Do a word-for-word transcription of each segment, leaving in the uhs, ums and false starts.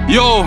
Yo,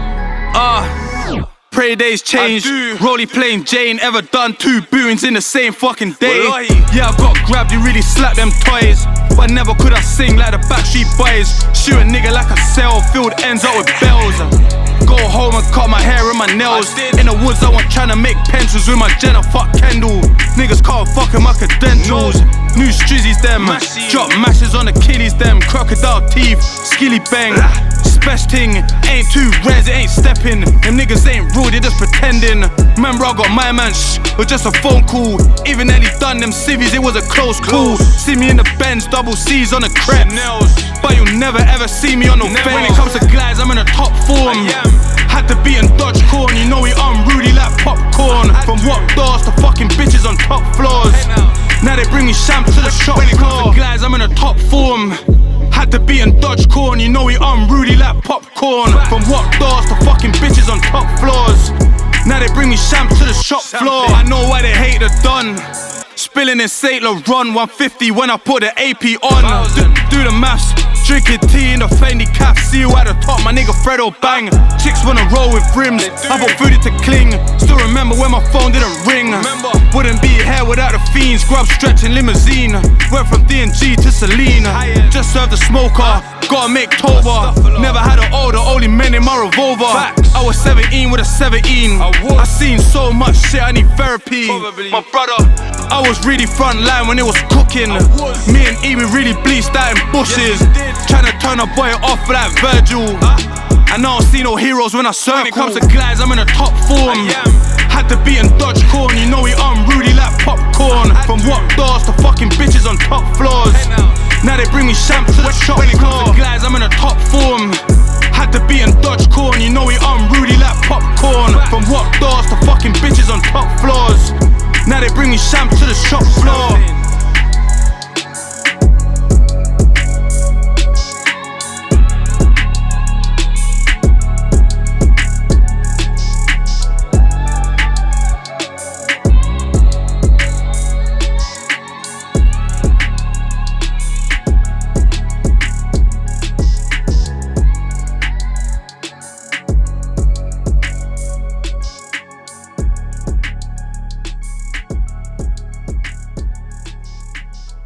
ah, uh, pray days change. Rolly playing Jane, ever done two bootings in the same fucking day. Yeah, I got grabbed, you really slapped them toys. But never could I sing like the Backstreet Boys. Shoot a nigga like a cell, field ends up with bells. Go home and cut my hair and my nails. In the woods, I want tryna make pencils with my Jenna, fuck Kendall. Niggas can't fuck in my credentials. New strizzies them, drop mashes on Achilles them. Crocodile teeth, skilly bang. Best thing, ain't too res, it ain't stepping. Them niggas ain't rude, they just pretending. Remember I got my man, shh, it was just a phone call. Even Ellie done them civvies, it was a close call. See me in the Benz, double C's on the crep. But you'll never ever see me on no fence. When it comes to glides, I'm in a top form. Had to beat and dodge corn, you know we unruly like popcorn. From what doors to fucking bitches on top floors. Now they bring me shams to the shop floor. When it comes to glides, I'm in a top form. Had to beat and dodge corn, you know we unruly like popcorn. From what doors to fucking bitches on top floors. Now they bring me shams to the shop floor. I know why they hate the Don. Spilling in Saint Laurent, one fifty when I put the A P on. Do, do the maths, drinking tea in the Fendi cap. See you at the top, my nigga Fredo bang. Chicks wanna roll with rims, I bought foodie to cling. Still remember when my phone didn't ring. Wouldn't be here without the fiends. Grub stretching limousine. Went from D and G to Celine. Just served the smoker, gotta make Toba. Never had an older, only men in my revolver. I was seventeen with a seventeen. I seen so much shit, I need therapy. My brother, I was really front line when it was cooking. Me and E, we really bleached out in bushes. Tryna turn a boy off like Virgil. I don't see no heroes when I circle. When it comes to glides, I'm in a top form. Had to beat and dodge corn, you know we unruly like popcorn. From what doors to fucking bitches on top floors. Now they bring me shams to the shop floor. When it comes to glides, I'm in a top form. Had to beat and dodge corn, you know we unruly like popcorn. From what doors to fucking bitches on top floors. Now they bring me shams to the shop floor.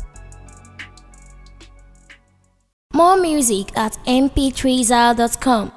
More music at m p three zal dot com.